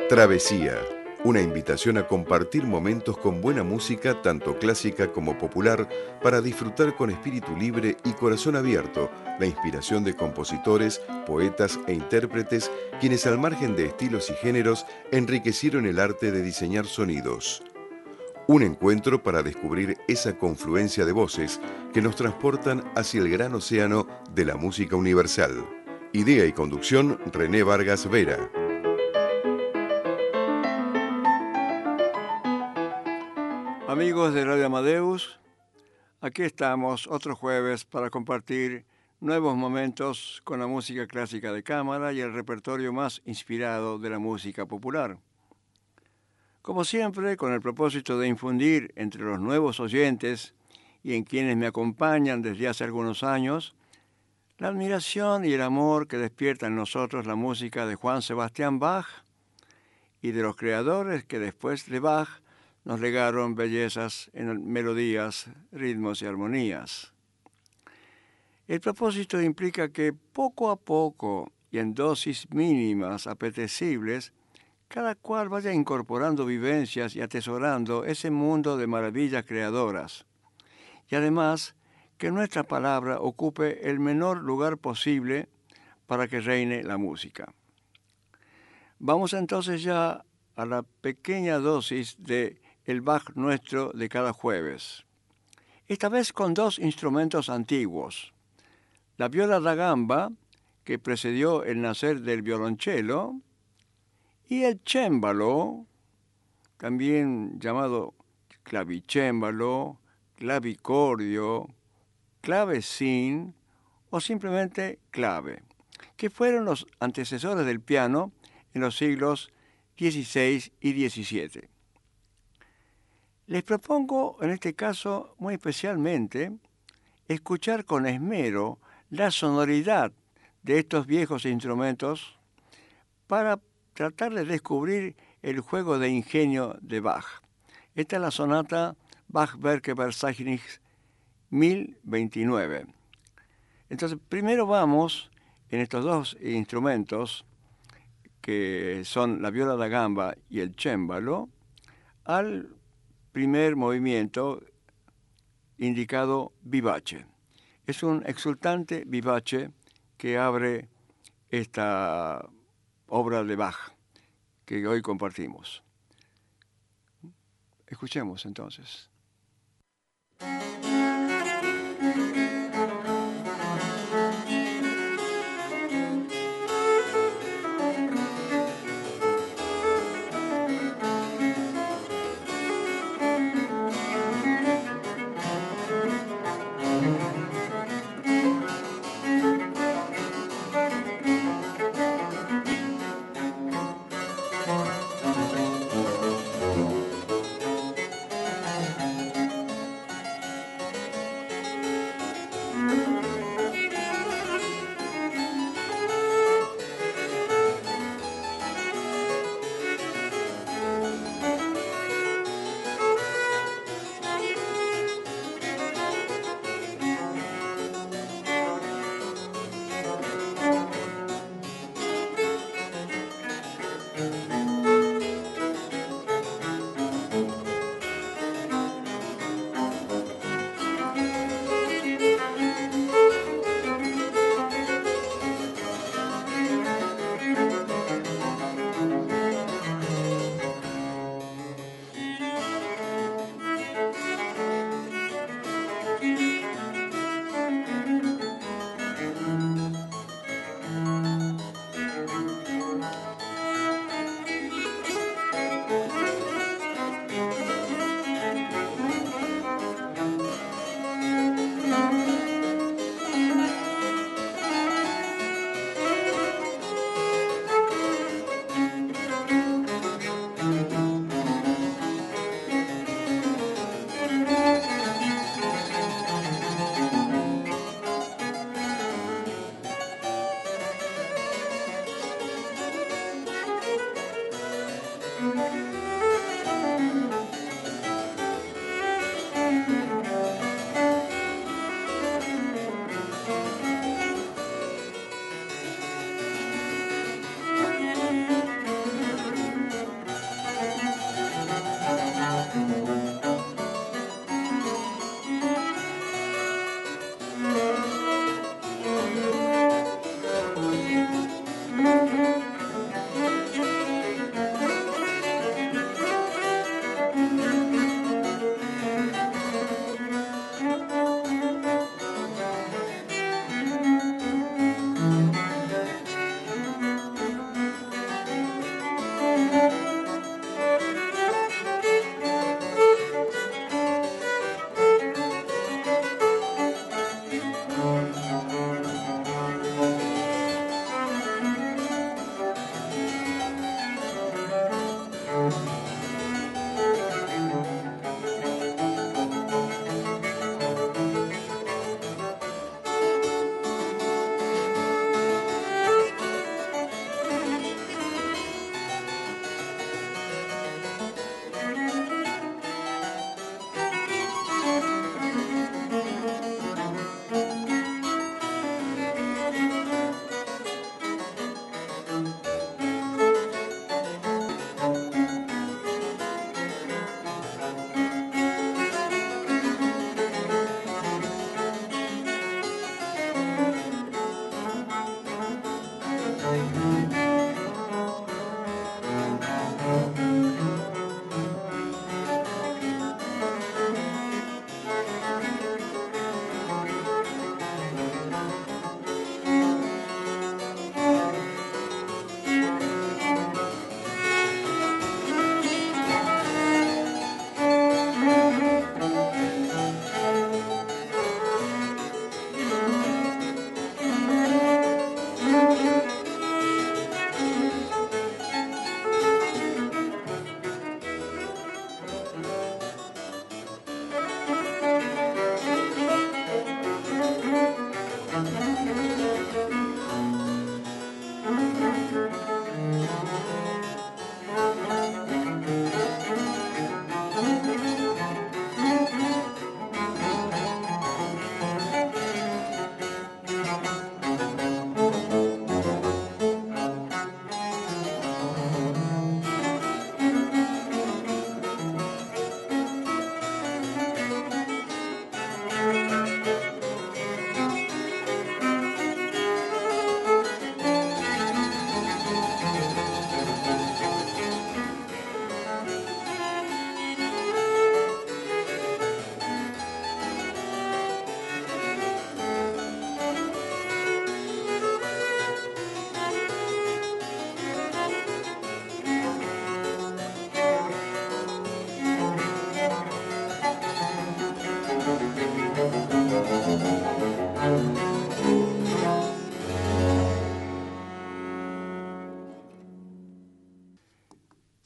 Travesía, una invitación a compartir momentos con buena música, tanto clásica como popular, para disfrutar con espíritu libre y corazón abierto la inspiración de compositores, poetas e intérpretes, quienes al margen de estilos y géneros enriquecieron el arte de diseñar sonidos. Un encuentro para descubrir esa confluencia de voces que nos transportan hacia el gran océano de la música universal. Idea y conducción, René Vargas Vera. Amigos de Radio Amadeus, aquí estamos otro jueves para compartir nuevos momentos con la música clásica de cámara y el repertorio más inspirado de la música popular. Como siempre, con el propósito de infundir entre los nuevos oyentes y en quienes me acompañan desde hace algunos años, la admiración y el amor que despierta en nosotros la música de Juan Sebastián Bach y de los creadores que después de Bach nos legaron bellezas en melodías, ritmos y armonías. El propósito implica que poco a poco y en dosis mínimas apetecibles, cada cual vaya incorporando vivencias y atesorando ese mundo de maravillas creadoras. Y además, que nuestra palabra ocupe el menor lugar posible para que reine la música. Vamos entonces ya a la pequeña dosis de el Bach nuestro de cada jueves. Esta vez con dos instrumentos antiguos. La viola da gamba, que precedió el nacer del violonchelo, y el cémbalo, también llamado clavicémbalo, clavicordio, clavecín o simplemente clave, que fueron los antecesores del piano en los siglos XVI y XVII. Les propongo, en este caso, muy especialmente, escuchar con esmero la sonoridad de estos viejos instrumentos para tratar de descubrir el juego de ingenio de Bach. Esta es la sonata Bach-Werke Verzeichnis 1029. Entonces, primero vamos, en estos dos instrumentos, que son la viola da gamba y el cémbalo, al primer movimiento indicado vivace. Es un exultante vivace que abre esta obra de Bach que hoy compartimos. Escuchemos entonces.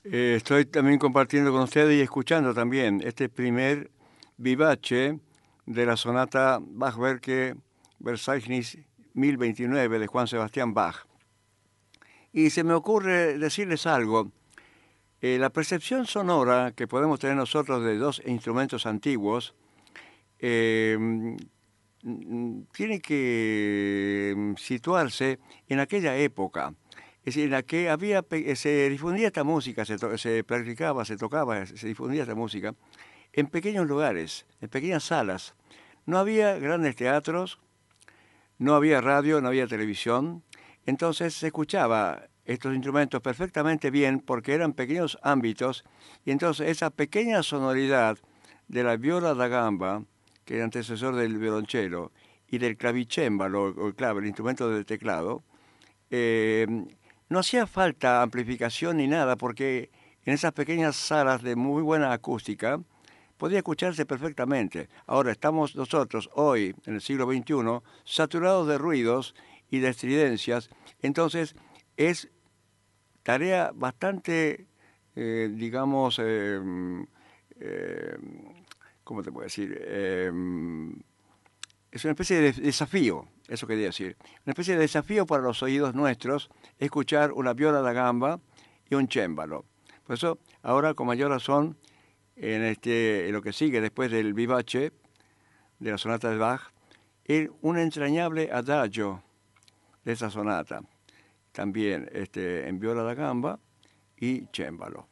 Estoy también compartiendo con ustedes y escuchando también este primer vivace de la sonata Bach-Werke Verzeichnis 1029 de Juan Sebastián Bach. Y se me ocurre decirles algo. La percepción sonora que podemos tener nosotros de dos instrumentos antiguos eh, tiene que situarse en aquella época. Es decir, en la que se difundía esta música, se practicaba, se tocaba, se difundía esta música en pequeños lugares, en pequeñas salas. No había grandes teatros, no había radio, no había televisión, entonces se escuchaba estos instrumentos perfectamente bien porque eran pequeños ámbitos y entonces esa pequeña sonoridad de la viola da gamba, que era antecesor del violonchelo, y del clavicémbalo, o el clave, el instrumento de teclado, eh, no hacía falta amplificación ni nada porque en esas pequeñas salas de muy buena acústica podía escucharse perfectamente. Ahora estamos nosotros, hoy, en el siglo XXI, saturados de ruidos y de estridencias, entonces es tarea bastante, digamos, eh, ¿cómo te puedo decir? Es una especie de desafío, eso quería decir, una especie de desafío para los oídos nuestros escuchar una viola da gamba y un cémbalo. Por eso, ahora con mayor razón, en lo que sigue después del vivace de la sonata de Bach, es un entrañable adagio de esa sonata, también en viola da gamba y cémbalo.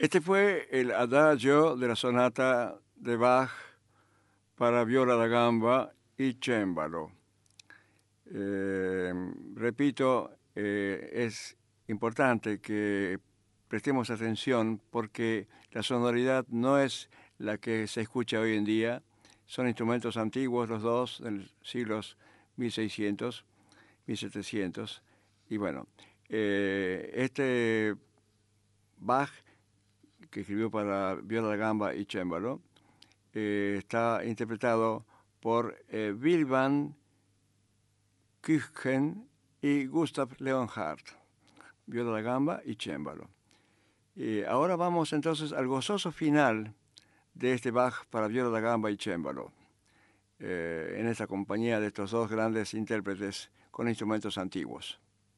Este fue el adagio de la sonata de Bach para viola da gamba y cembalo. Repito, es importante que prestemos atención porque la sonoridad no es la que se escucha hoy en día. Son instrumentos antiguos, los dos, del siglos 1600, 1700. Y bueno, este Bach, que escribió para viola da gamba y cembalo, está interpretado por Wilhelm Küchen y Gustav Leonhardt, viola da gamba y cembalo. Ahora vamos entonces al gozoso final de este Bach para viola da gamba y cembalo, en esta compañía de estos dos grandes intérpretes con instrumentos antiguos.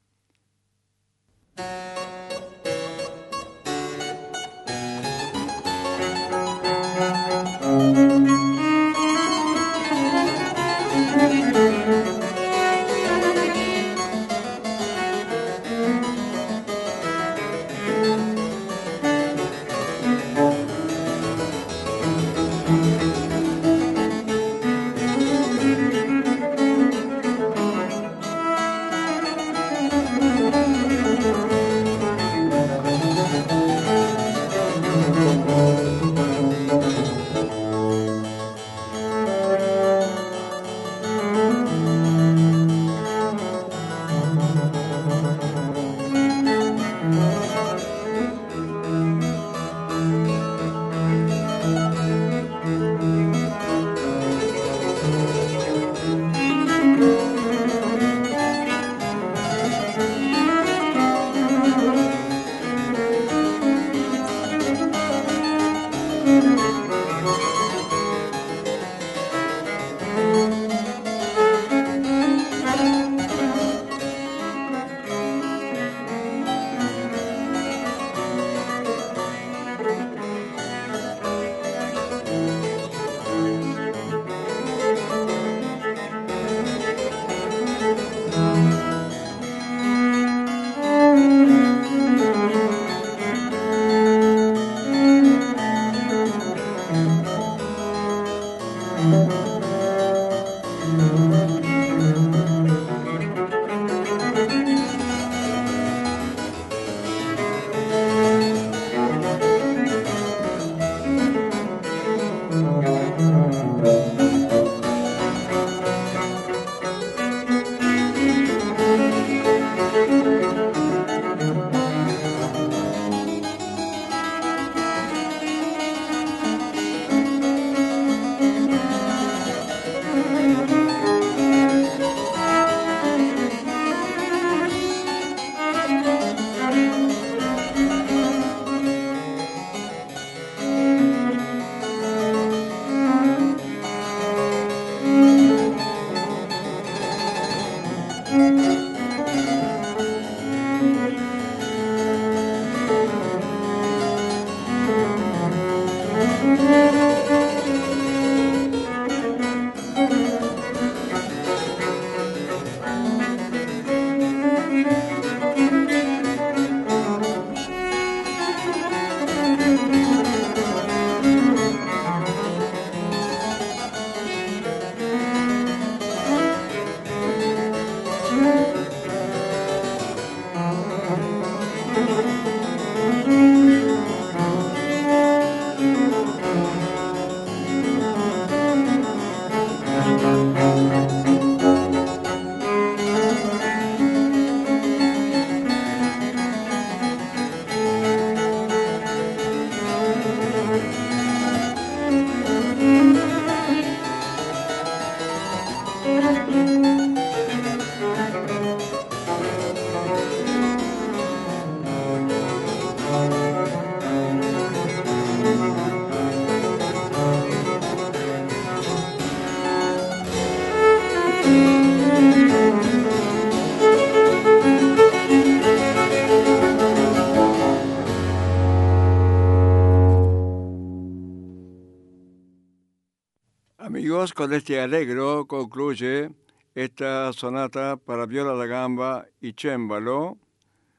Amigos, con este allegro concluye esta sonata para viola da gamba y cembalo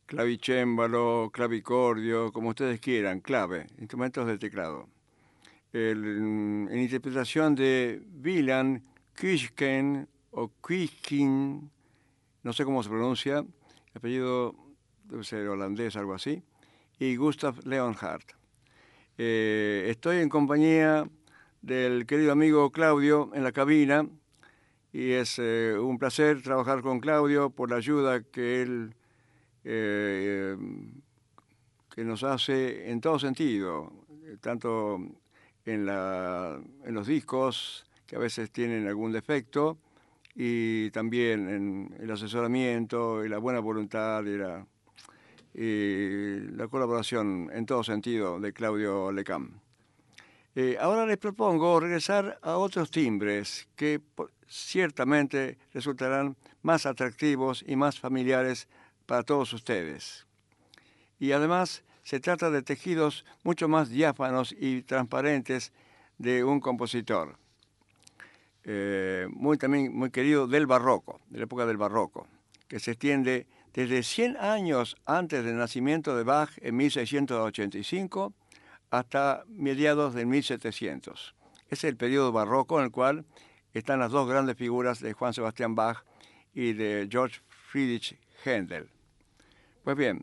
clavicémbalo, clavicordio, como ustedes quieran, clave, instrumentos de teclado. En interpretación de Wieland Kuijken o Kuijken, no sé cómo se pronuncia, el apellido debe ser holandés, algo así, y Gustav Leonhardt. Estoy en compañía del querido amigo Claudio en la cabina y es un placer trabajar con Claudio por la ayuda que él que nos hace en todo sentido, tanto en los discos que a veces tienen algún defecto y también en el asesoramiento y la buena voluntad y la colaboración en todo sentido de Claudio Lecam. Ahora les propongo regresar a otros timbres que ciertamente resultarán más atractivos y más familiares para todos ustedes. Y además se trata de tejidos mucho más diáfanos y transparentes de un compositor. También muy querido del barroco, de la época del barroco, que se extiende desde 100 años antes del nacimiento de Bach en 1685 hasta mediados de 1700. Es el periodo barroco en el cual están las dos grandes figuras de Juan Sebastián Bach y de Georg Friedrich Händel. Pues bien,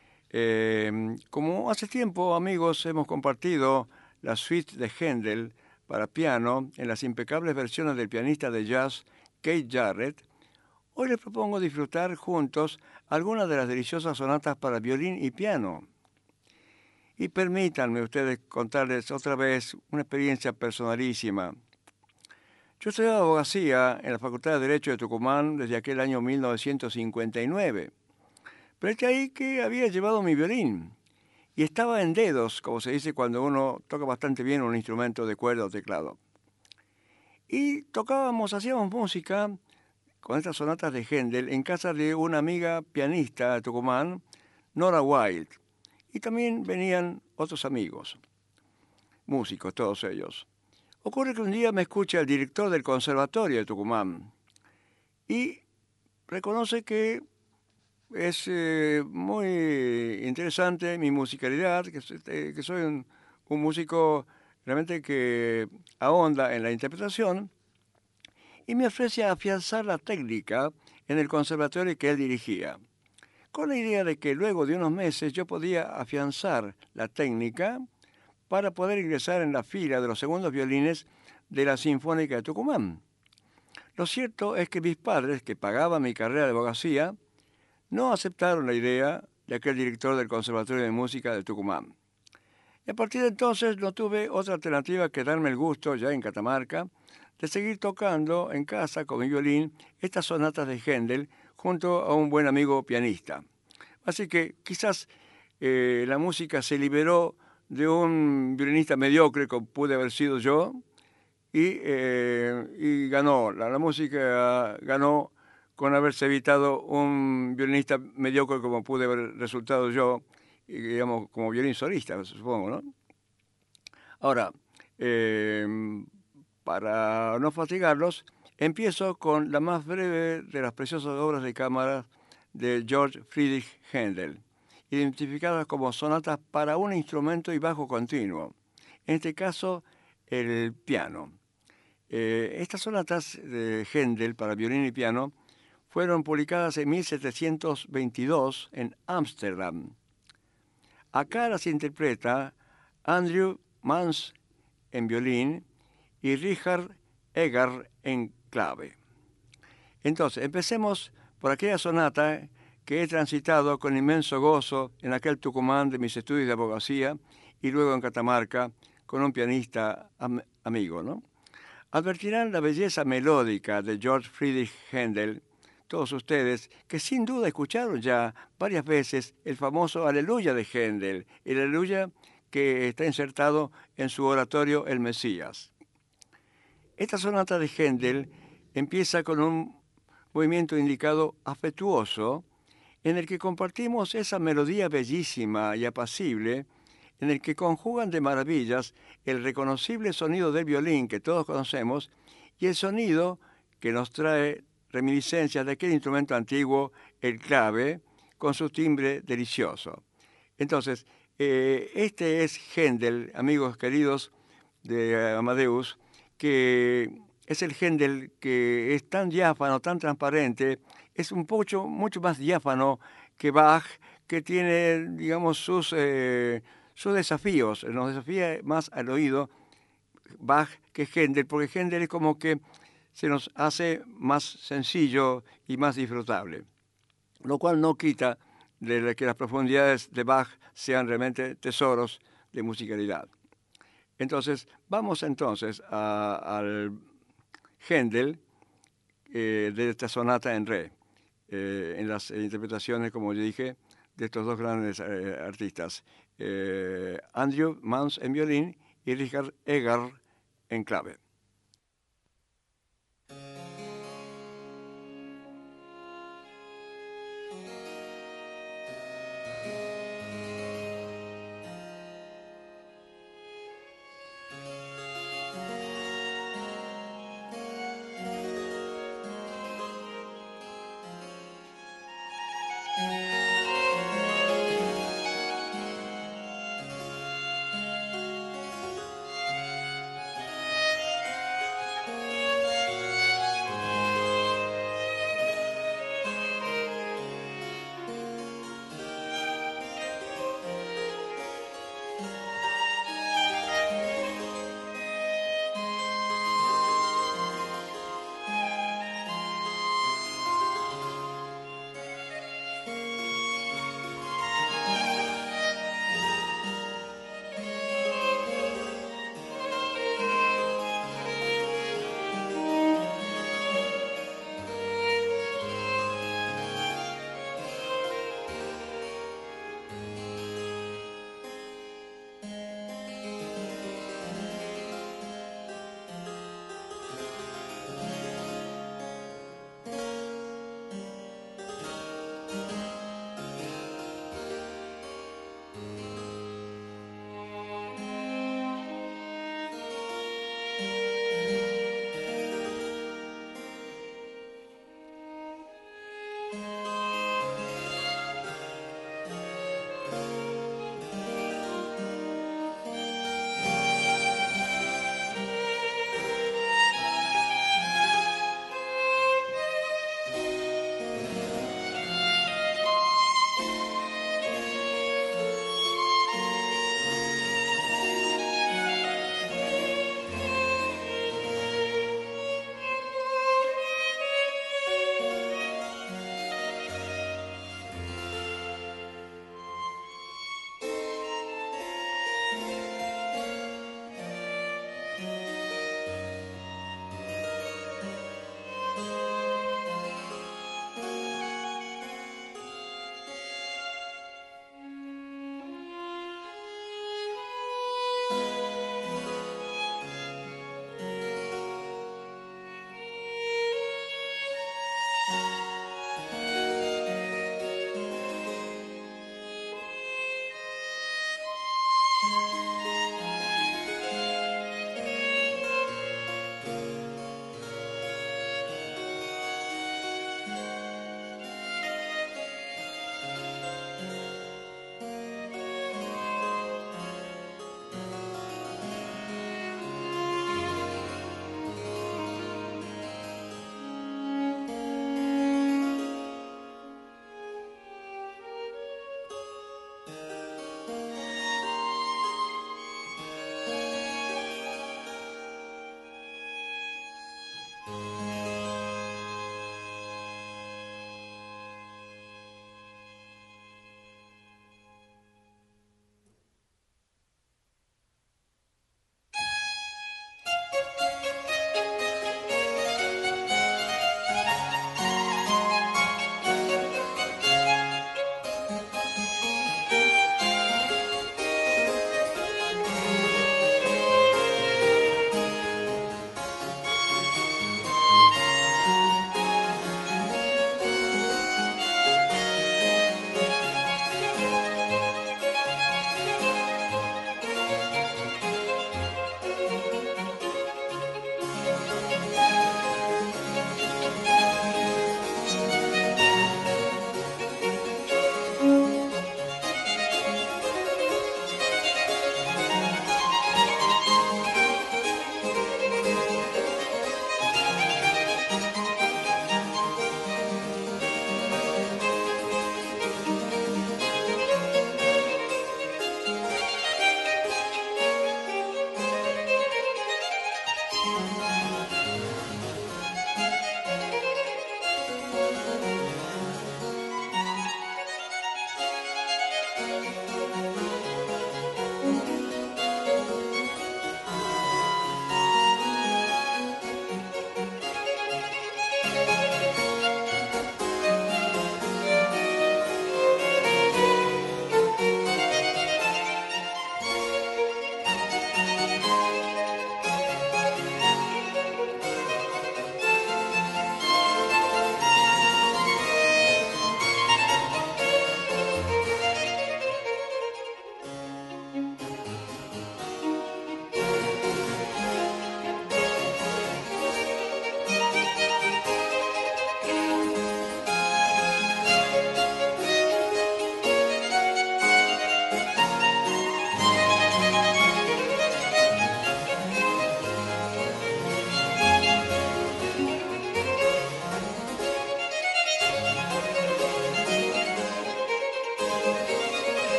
como hace tiempo, amigos, hemos compartido la suite de Händel para piano en las impecables versiones del pianista de jazz Keith Jarrett, hoy les propongo disfrutar juntos algunas de las deliciosas sonatas para violín y piano. Y permítanme ustedes contarles otra vez una experiencia personalísima. Yo estudiaba abogacía en la Facultad de Derecho de Tucumán desde aquel año 1959. Pero es ahí que había llevado mi violín y estaba en dedos, como se dice cuando uno toca bastante bien un instrumento de cuerda o teclado. Y hacíamos música con estas sonatas de Händel en casa de una amiga pianista de Tucumán, Nora Wild. Y también venían otros amigos, músicos, todos ellos. Ocurre que un día me escucha el director del Conservatorio de Tucumán y reconoce que es muy interesante mi musicalidad, que soy un músico realmente que ahonda en la interpretación, y me ofrece afianzar la técnica en el conservatorio que él dirigía, con la idea de que luego de unos meses yo podía afianzar la técnica para poder ingresar en la fila de los segundos violines de la Sinfónica de Tucumán. Lo cierto es que mis padres, que pagaban mi carrera de abogacía, no aceptaron la idea de aquel director del Conservatorio de Música de Tucumán. Y a partir de entonces no tuve otra alternativa que darme el gusto, ya en Catamarca, de seguir tocando en casa con mi violín estas sonatas de Händel junto a un buen amigo pianista. Así que quizás la música se liberó de un violinista mediocre como pude haber sido yo y ganó, la música ganó con haberse evitado un violinista mediocre como pude haber resultado yo, digamos, como violín solista, supongo, ¿no? Ahora, para no fatigarlos, empiezo con la más breve de las preciosas obras de cámara de Georg Friedrich Händel, identificadas como sonatas para un instrumento y bajo continuo, en este caso el piano. Estas sonatas de Händel para violín y piano fueron publicadas en 1722 en Ámsterdam. Acá las interpreta Andrew Mans en violín y Richard Egar en clave. Entonces, empecemos por aquella sonata que he transitado con inmenso gozo en aquel Tucumán de mis estudios de abogacía y luego en Catamarca con un pianista amigo, ¿no? Advertirán la belleza melódica de Georg Friedrich Händel, todos ustedes, que sin duda escucharon ya varias veces el famoso Aleluya de Händel, el Aleluya que está insertado en su oratorio El Mesías. Esta sonata de Händel empieza con un movimiento indicado afectuoso, en el que compartimos esa melodía bellísima y apacible, en el que conjugan de maravillas el reconocible sonido del violín que todos conocemos y el sonido que nos trae reminiscencias de aquel instrumento antiguo, el clave, con su timbre delicioso. Entonces, este es Händel, amigos queridos de Amadeus, que es el Händel que es tan diáfano, tan transparente, es mucho más diáfano que Bach, que tiene, digamos, sus desafíos, nos desafía más al oído Bach que Händel, porque Händel es como que se nos hace más sencillo y más disfrutable, lo cual no quita de que las profundidades de Bach sean realmente tesoros de musicalidad. Entonces, vamos entonces al Händel de esta sonata en re, en las interpretaciones, como yo dije, de estos dos grandes artistas, Andrew Mans en violín y Richard Egar en clave.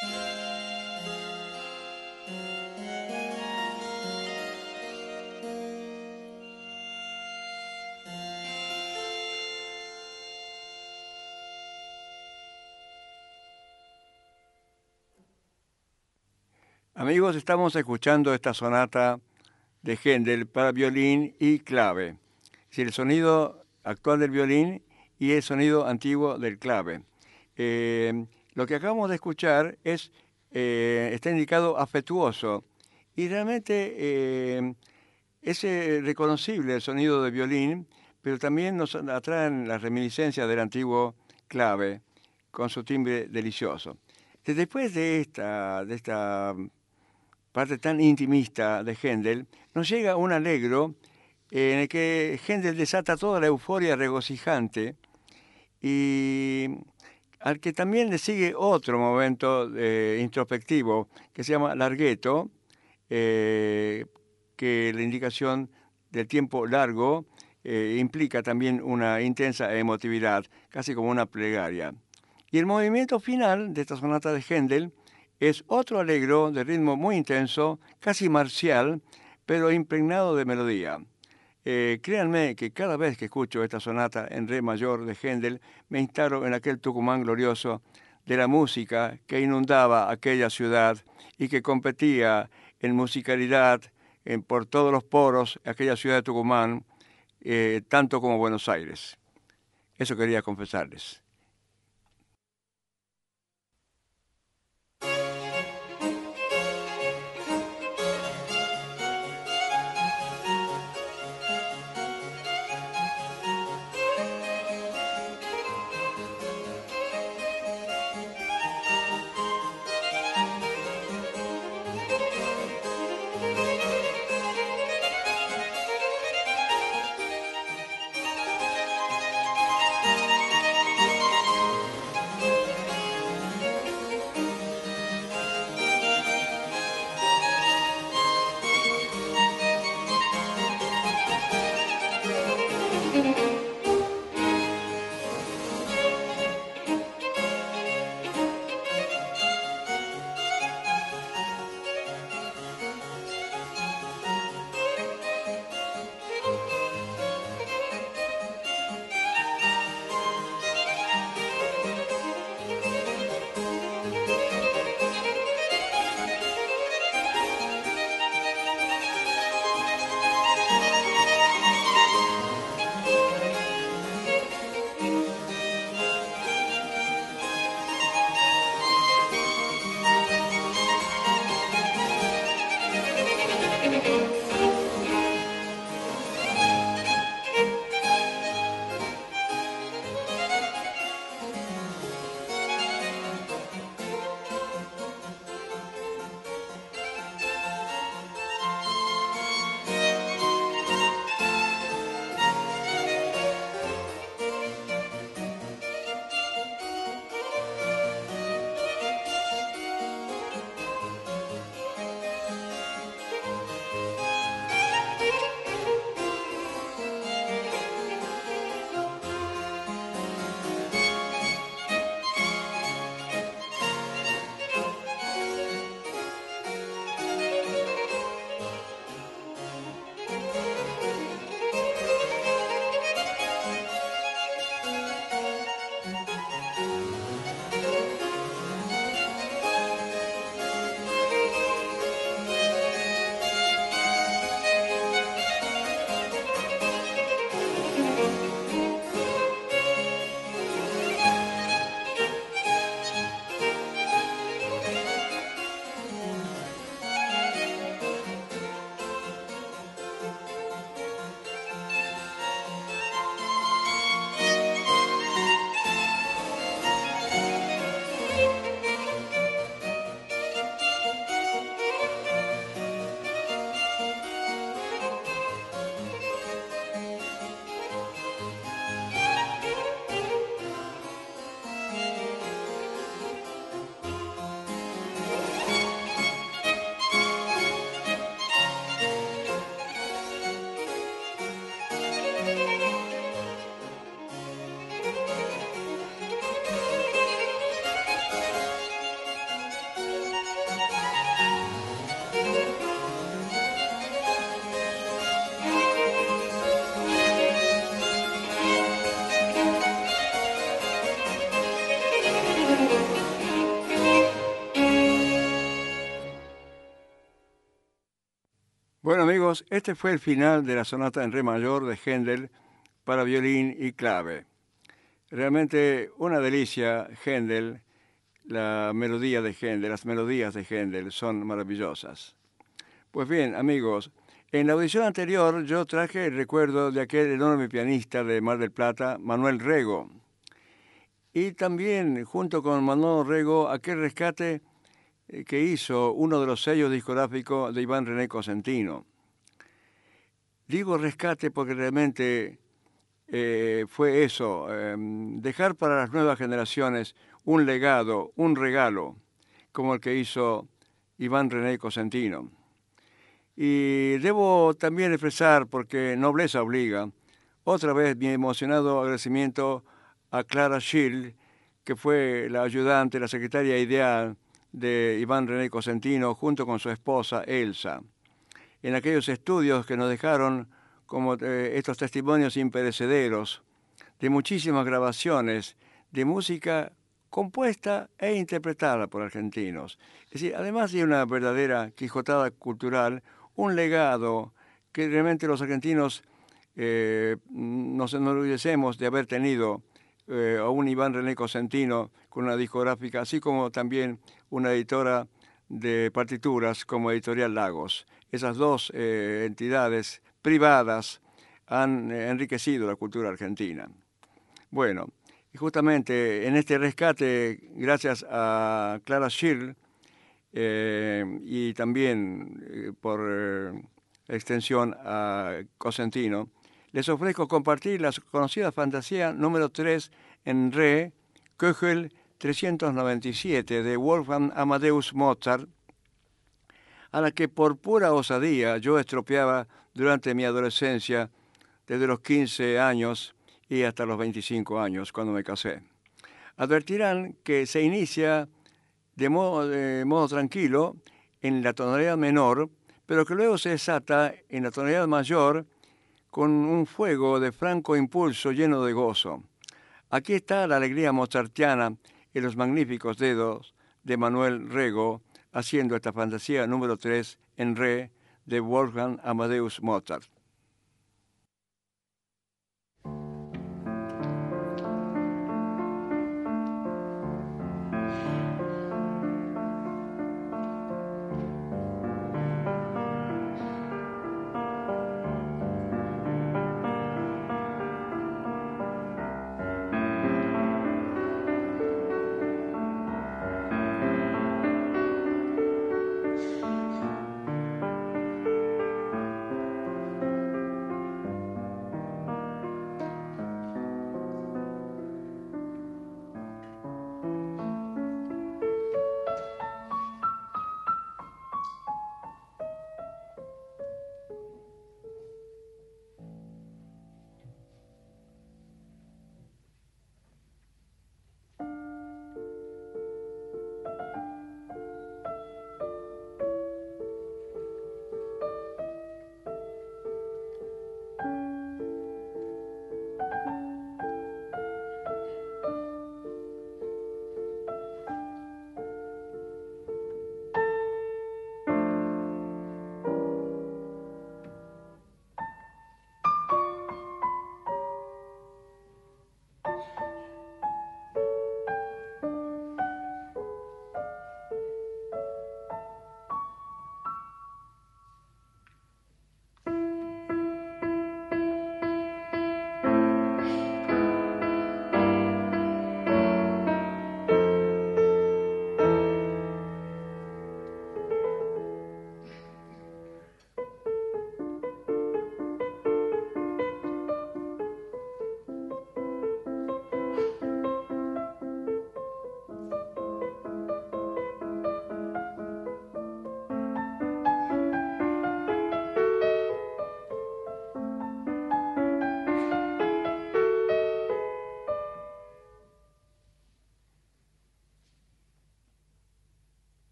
Amigos, estamos escuchando esta sonata de Händel para violín y clave. Es decir, el sonido actual del violín y el sonido antiguo del clave. Lo que acabamos de escuchar está indicado afectuoso y realmente es reconocible el sonido del violín, pero también nos atraen las reminiscencias del antiguo clave con su timbre delicioso. Después de esta parte tan intimista de Händel, nos llega un allegro en el que Händel desata toda la euforia regocijante y al que también le sigue otro momento introspectivo que se llama larghetto, que la indicación del tiempo largo implica también una intensa emotividad, casi como una plegaria. Y el movimiento final de esta sonata de Händel es otro allegro de ritmo muy intenso, casi marcial, pero impregnado de melodía. Créanme que cada vez que escucho esta sonata en re mayor de Händel, me instalo en aquel Tucumán glorioso de la música que inundaba aquella ciudad y que competía en musicalidad por todos los poros, aquella ciudad de Tucumán, tanto como Buenos Aires. Eso quería confesarles. Bueno amigos, este fue el final de la sonata en re mayor de Händel para violín y clave. Realmente una delicia Händel, la melodía de Händel, las melodías de Händel son maravillosas. Pues bien amigos, en la audición anterior yo traje el recuerdo de aquel enorme pianista de Mar del Plata, Manuel Rego. Y también, junto con Manuel Rego, aquel rescate que hizo uno de los sellos discográficos de Iván René Cosentino. Digo rescate porque realmente fue eso, dejar para las nuevas generaciones un legado, un regalo, como el que hizo Iván René Cosentino. Y debo también expresar, porque nobleza obliga, otra vez mi emocionado agradecimiento a Clara Schill, que fue la ayudante, la secretaria ideal de Iván René Cosentino, junto con su esposa Elsa, en aquellos estudios que nos dejaron como estos testimonios imperecederos de muchísimas grabaciones de música compuesta e interpretada por argentinos. Es decir, además de una verdadera quijotada cultural, un legado que realmente los argentinos nos enorgullecemos de haber tenido a un Iván René Cosentino con una discográfica, así como también una editora de partituras como Editorial Lagos. Esas dos entidades privadas han enriquecido la cultura argentina. Bueno, y justamente en este rescate, gracias a Clara Schill y también por extensión a Cosentino, les ofrezco compartir la conocida fantasía número 3 en re, Köchel 397 de Wolfgang Amadeus Mozart, a la que por pura osadía yo estropeaba durante mi adolescencia, desde los 15 años y hasta los 25 años, cuando me casé. Advertirán que se inicia de modo tranquilo en la tonalidad menor, pero que luego se desata en la tonalidad mayor con un fuego de franco impulso lleno de gozo. Aquí está la alegría mozartiana en los magníficos dedos de Manuel Rego, haciendo esta fantasía número 3 en re de Wolfgang Amadeus Mozart.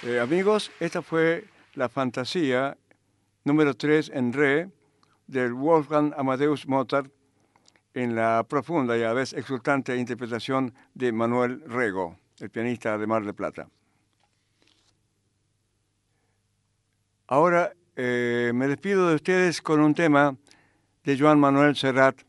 Amigos, esta fue la fantasía número 3 en re del Wolfgang Amadeus Mozart en la profunda y a la vez exultante interpretación de Manuel Rego, el pianista de Mar del Plata. Ahora me despido de ustedes con un tema de Joan Manuel Serrat.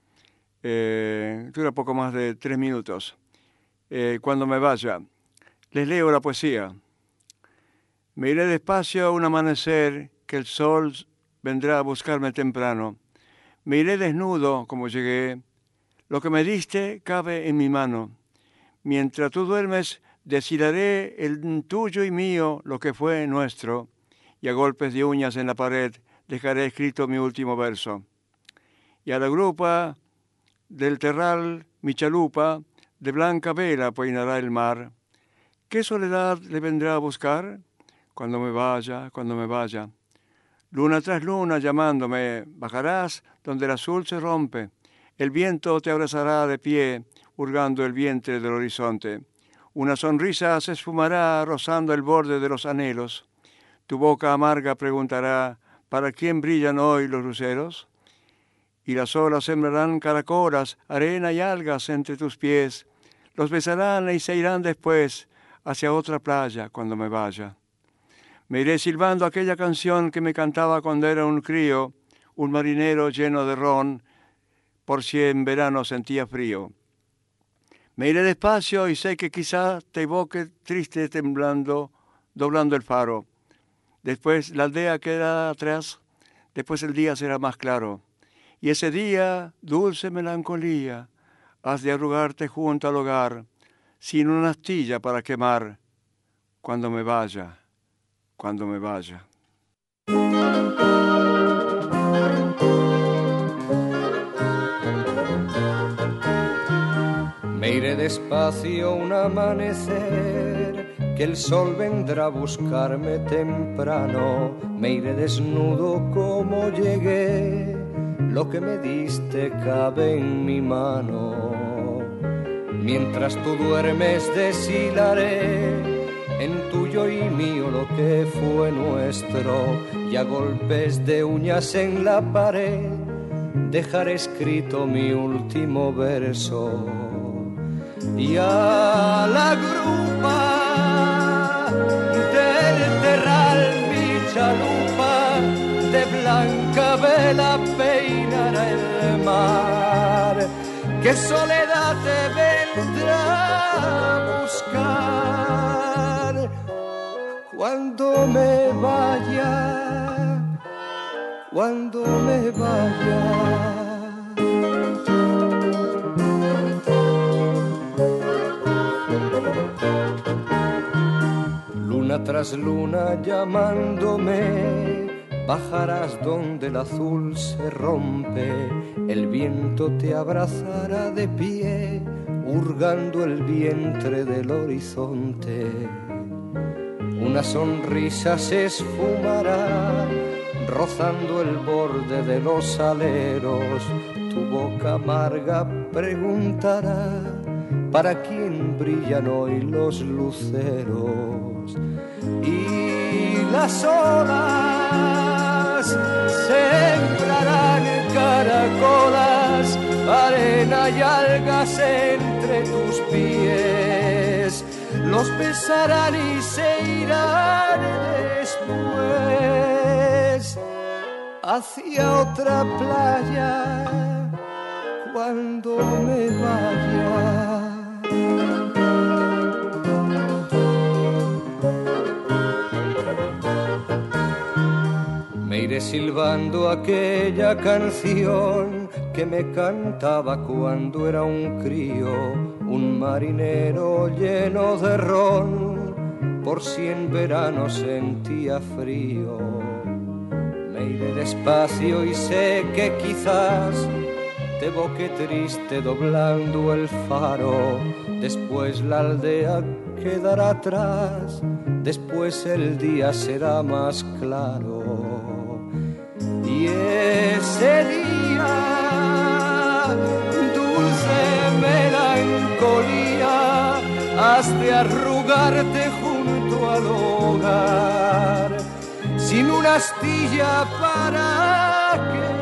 Dura poco más de 3 minutos. Cuando me vaya, les leo la poesía. Me iré despacio a un amanecer, que el sol vendrá a buscarme temprano. Me iré desnudo como llegué. Lo que me diste cabe en mi mano. Mientras tú duermes, deshilaré el tuyo y mío lo que fue nuestro, y a golpes de uñas en la pared dejaré escrito mi último verso. Y a la grupa del terral, mi chalupa, de blanca vela peinará el mar. ¿Qué soledad le vendrá a buscar? Cuando me vaya, cuando me vaya. Luna tras luna llamándome, bajarás donde el azul se rompe. El viento te abrazará de pie, hurgando el vientre del horizonte. Una sonrisa se esfumará rozando el borde de los anhelos. Tu boca amarga preguntará, ¿para quién brillan hoy los luceros? Y las olas sembrarán caracolas, arena y algas entre tus pies. Los besarán y se irán después hacia otra playa cuando me vaya. Me iré silbando aquella canción que me cantaba cuando era un crío, un marinero lleno de ron, por si en verano sentía frío. Me iré despacio y sé que quizá te evoque triste temblando, doblando el faro. Después la aldea quedará atrás, después el día será más claro. Y ese día, dulce melancolía, has de arrugarte junto al hogar, sin una astilla para quemar, cuando me vaya, cuando me vaya. Me iré despacio un amanecer, que el sol vendrá a buscarme temprano. Me iré desnudo como llegué, lo que me diste cabe en mi mano. Mientras tú duermes deshilaré en tuyo y mío lo que fue nuestro, y a golpes de uñas en la pared dejaré escrito mi último verso. Y a la grupa del terral mi chalupa de blanca vela peinará el mar. ¿Qué soledad te vendrá a buscar cuando me vaya, cuando me vaya? Luna tras luna llamándome, bajarás donde el azul se rompe. El viento te abrazará de pie, hurgando el vientre del horizonte. Una sonrisa se esfumará, rozando el borde de los aleros. Tu boca amarga preguntará, ¿para quién brillan hoy los luceros? Y las olas sembrarán caracolas, arena y algas entre tus pies. Los besarán y se irán después hacia otra playa cuando me vaya. Me iré silbando aquella canción que me cantaba cuando era un crío, un marinero lleno de ron, por si en verano sentía frío. Me iré despacio y sé que quizás te evoque triste doblando el faro. Después la aldea quedará atrás, después el día será más claro. Y ese día, dulce melancolía, has de arrugarte junto al solo hogar, sin una astilla para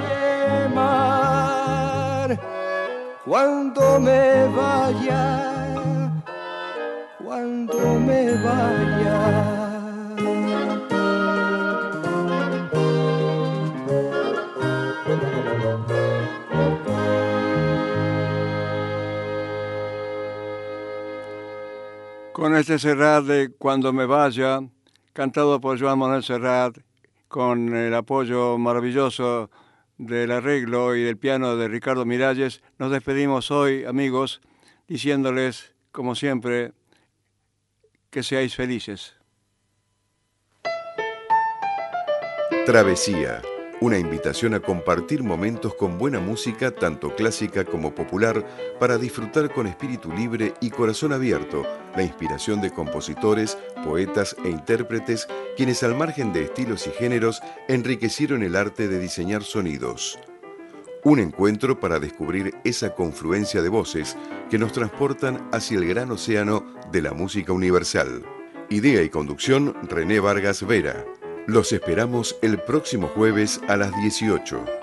quemar. Cuando me vaya, cuando me vaya. Con este Serrat de Cuando me vaya, cantado por Joan Manuel Serrat, con el apoyo maravilloso del arreglo y del piano de Ricardo Miralles, nos despedimos hoy, amigos, diciéndoles, como siempre, que seáis felices. Travesía, una invitación a compartir momentos con buena música, tanto clásica como popular, para disfrutar con espíritu libre y corazón abierto la inspiración de compositores, poetas e intérpretes, quienes al margen de estilos y géneros enriquecieron el arte de diseñar sonidos. Un encuentro para descubrir esa confluencia de voces que nos transportan hacia el gran océano de la música universal. Idea y conducción, René Vargas Vera. Los esperamos el próximo jueves a las 18.